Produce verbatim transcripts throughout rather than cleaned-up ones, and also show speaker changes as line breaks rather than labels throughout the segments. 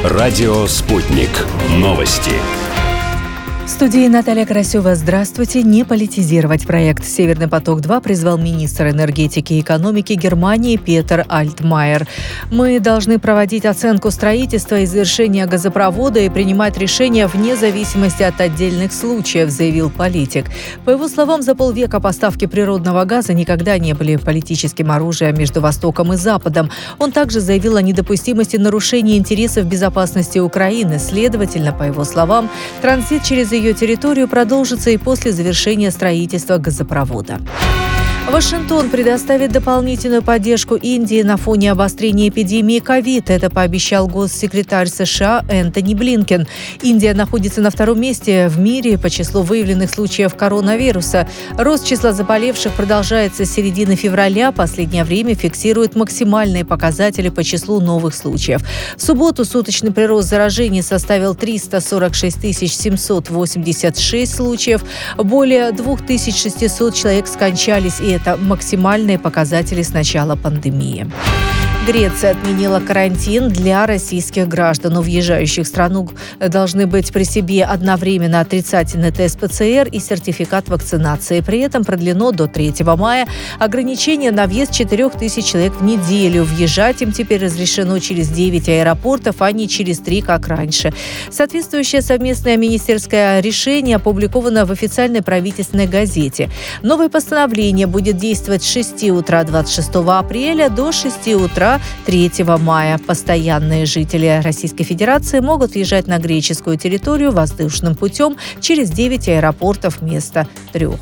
Радио «Спутник». Новости.
В студии Наталья Карасева. Здравствуйте. Не политизировать проект «Северный поток-два» призвал министр энергетики и экономики Германии Петер Альтмайер. «Мы должны проводить оценку строительства и завершения газопровода и принимать решения вне зависимости от отдельных случаев», заявил политик. По его словам, за полвека поставки природного газа никогда не были политическим оружием между Востоком и Западом. Он также заявил о недопустимости нарушения интересов безопасности Украины. Следовательно, по его словам, транзит через ее территорию продолжится и после завершения строительства газопровода. Вашингтон предоставит дополнительную поддержку Индии на фоне обострения эпидемии ковид. Это пообещал госсекретарь США Энтони Блинкен. Индия находится на втором месте в мире по числу выявленных случаев коронавируса. Рост числа заболевших продолжается с середины февраля. Последнее время фиксирует максимальные показатели по числу новых случаев. В субботу суточный прирост заражений составил триста сорок шесть тысяч семьсот восемьдесят шесть случаев. Более две тысячи шестьсот человек скончались, и это максимальные показатели с начала пандемии. Греция отменила карантин для российских граждан. У въезжающих в страну должны быть при себе одновременно отрицательный тест ПЦР и сертификат вакцинации. При этом продлено до третьего мая ограничение на въезд четырех тысяч человек в неделю. Въезжать им теперь разрешено через девять аэропортов, а не через три, как раньше. Соответствующее совместное министерское решение опубликовано в официальной правительственной газете. Новое постановление будет действовать с шести утра двадцать шестого апреля до шести утра третьего мая. Постоянные жители Российской Федерации могут въезжать на греческую территорию воздушным путем через девять аэропортов вместо трех.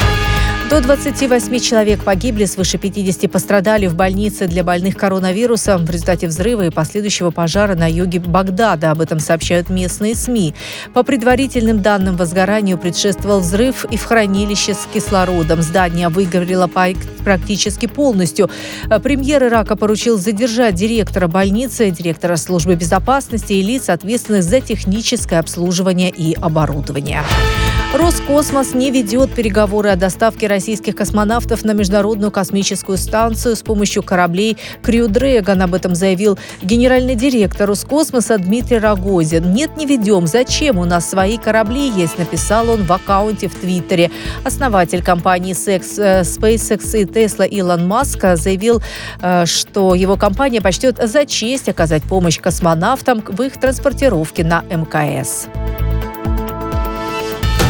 До двадцати восьми человек погибли, свыше пятидесяти пострадали в больнице для больных коронавирусом в результате взрыва и последующего пожара на юге Багдада. Об этом сообщают местные СМИ. По предварительным данным, возгоранию предшествовал взрыв и в хранилище с кислородом. Здание выгорело практически полностью. Премьер Ирака поручил задержать директора больницы, директора службы безопасности и лиц, ответственных за техническое обслуживание и оборудование. Роскосмос не ведет переговоры о доставке российских космонавтов на Международную космическую станцию с помощью кораблей Crew Dragon. Об этом заявил генеральный директор Роскосмоса Дмитрий Рогозин. «Нет, не ведем. Зачем? У нас свои корабли есть», написал он в аккаунте в Твиттере. Основатель компании SpaceX и Tesla Илон Маск заявил, что его компания почтет за честь оказать помощь космонавтам в их транспортировке на МКС.